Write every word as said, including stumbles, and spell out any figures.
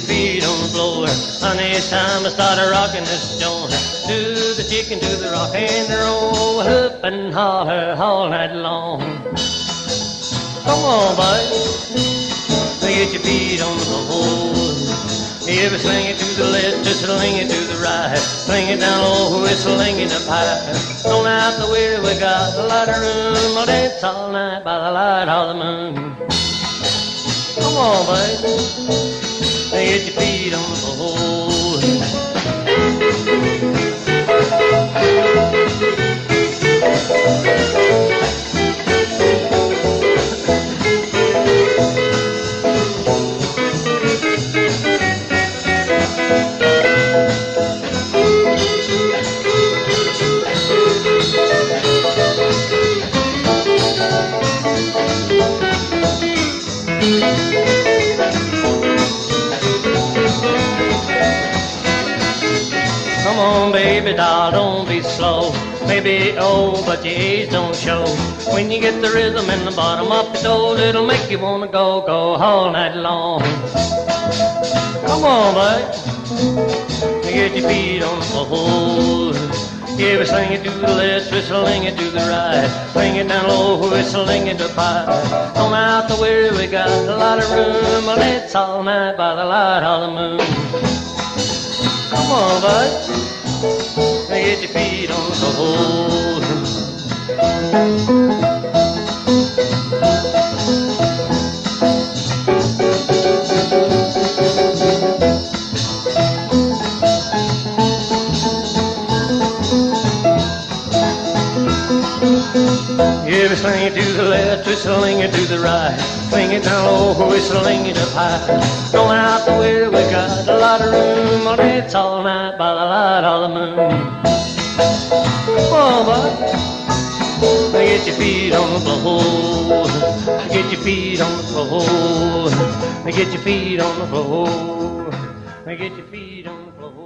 feet on the floor. Honey, it's time to start a rocking this joint. Do the chicken, do the rock and roll, hoop and holler all night long. Come on, buddy, get your feet on the floor. If you sling it to the left, just sling it to the right. Sling it down low, whistling in the pipe. Don't out the way, we got a lot of room. We'll dance all night by the light of the moon. Come on, baby, get your feet on the floor. Come on, baby doll, don't be slow. Maybe old, but your age don't show. When you get the rhythm in the bottom of your toes, it'll make you wanna go, go all night long. Come on, bud, get your feet on the floor. Yeah, we sling it to the left, we sling it to the right. Sling it down low, we sling it to pipe. On out the way, we got a lot of room. Well, it's all night by the light of the moon. Come on, bud, get your feet on the floor. Yeah, we sling it to the left, we sling it to the right. Sling it down low, we sling it up high. Going out the way, we got a lot of room. Well, it's all night by the light of the moon. Come on, bud, get your feet on the floor. Get your feet on the floor. Get your feet on the floor. Get your feet on the floor.